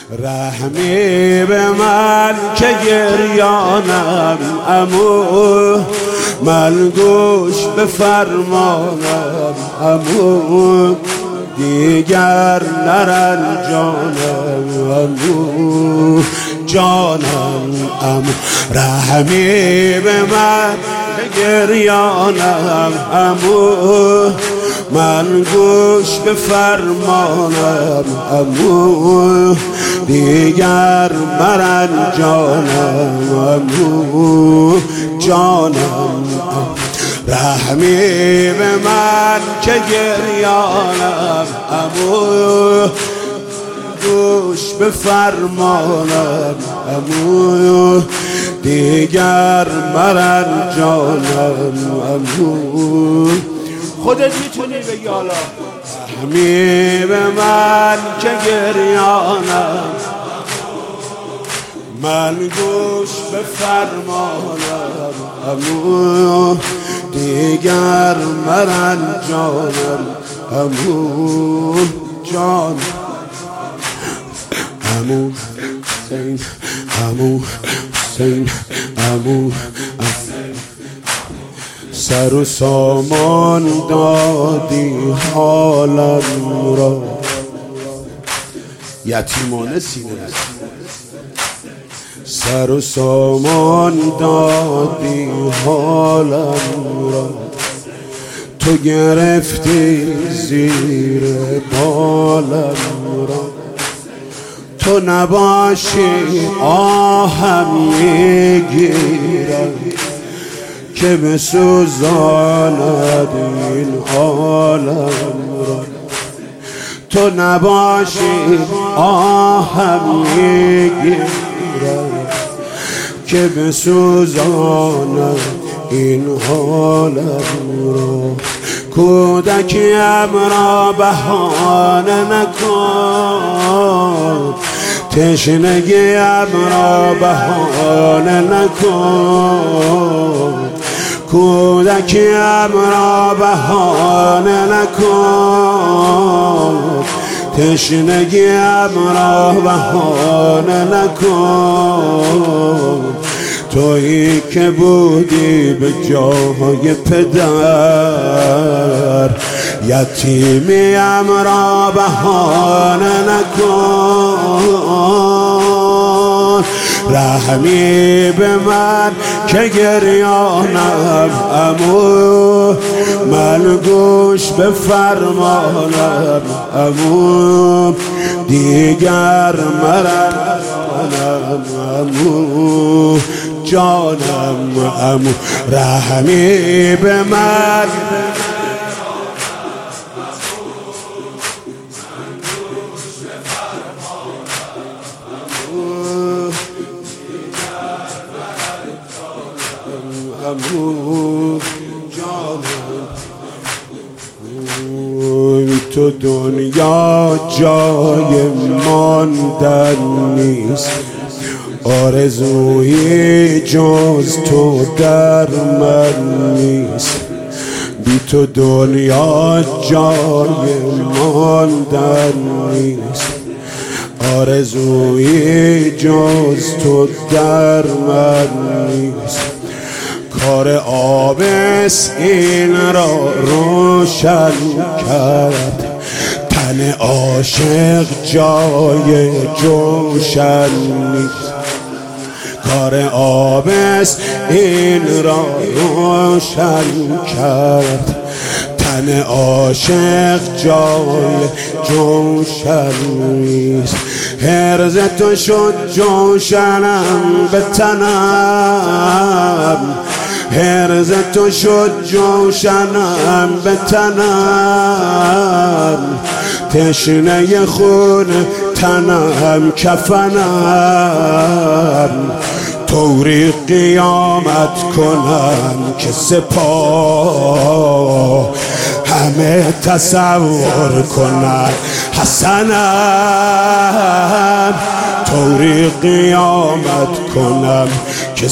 رحمی به من که گریانم عمو، من گوش به فرمانم عمو، دیگر نرنجانم عمو جانم عمو. رحمی به من که گریانم عمو، من گوش به فرمانم عمو، دیگر مرنجانم عمو جانم عمو. رحمی به من که گریانم عمو، گوش به فرمانم عمو، دیگر مرنجانم عمو. خودت میتونی بگی حالا. رحمی به من که گریانم، من گوش به فرمانم عمو، دیگر مرنجانم عمو جان عمو حسین عمو حسین عمو. سر و سامان دادی حالم را، یتیمانه سینه بزن. سر و سامان دادی حالم را، تو گرفتی زیر بالم را. تو نباشی آهم میگیرم که بسوزاند این عالم را. تو نباشی آهم میگیرم که بسوزاند این عالم را. کودکیم را بهانه نکن، تشنگیم را بهانه نکن، کودکیم را بهانه نکن، تشنگیم را بهانه نکن. تویی که بودی به جای پدر، یتیمیم را بهانه نکن. رحمی به من که گریانم عمو، من گوش به فرمانم عمو، دیگر مرنجانم عمو جانم عمو. رحمی به من عمو جانم. تو دنیا جای ماندن نیست، آرزویی جز تو در من نیست. بی تو دنیا جای ماندن نیست، آرزویی جز تو در من نیست. کار آبس این را روشن کرد، تن عاشق جای جوشن نیست. کار آبس این را روشن کرد، تن عاشق جای جوشن نیست. هرز تو شد جوشنم به تنم، هرز تو شد جوشنم به تنم، تشنه خون تنم کفنم. طوری قیامت کنم که سپاه همه تصور کنن حسنم. طوری قیامت کنم که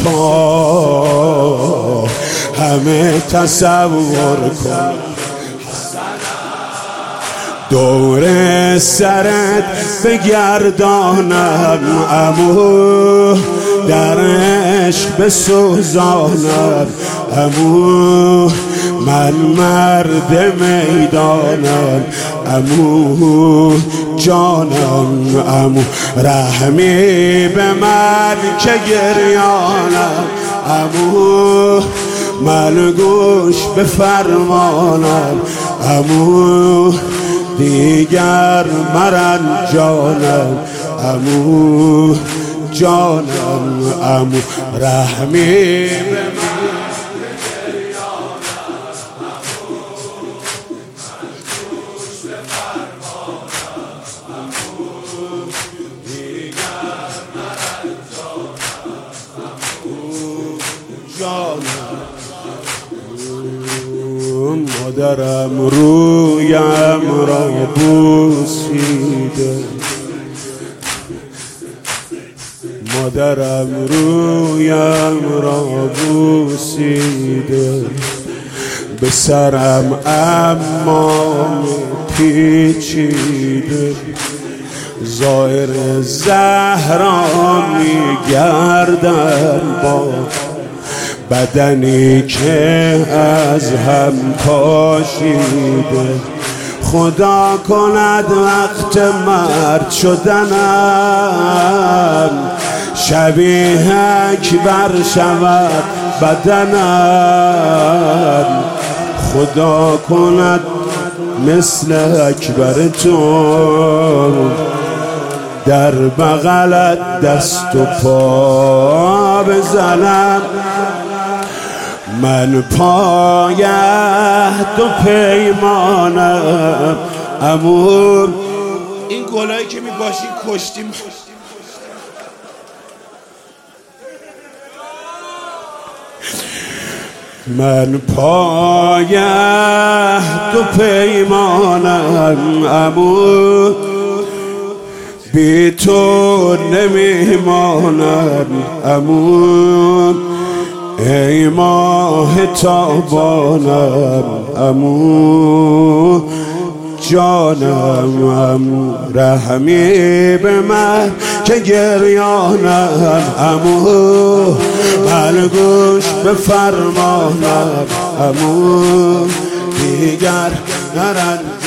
سپاه همه تصور کنن. دور سرت بگردانم عمو، در عشق بسوزانم عمو، من مرد میدانم عمو جانم عمو، رحمی به من که گریانم عمو، من گوش به فرمانم عمو، دیگر مرنجانم عمو جانم عمو، رحمی به من مادرم رویم را بوسیده، مادرم رویم را بوسیده، به سرم اما پیچیده، ظاهر زهرا میگردم با بدنی که از هم پاشیده، خدا کند وقت مرد شدنم شبیه اکبر شود بدنم، خدا کند مثل اکبر تو در بغلت دست و پا بزنم، من پایه دو پیمانم عمو. این گلایی که میباشی کشتیم، من پایه دو پیمانم عمو، بی تو نمیمانم عمو، ای ماه تابانم عمو جانم عمو، رحمی به من که گریانم عمو، من گوش به فرمانم عمو، دیگر نرنجانم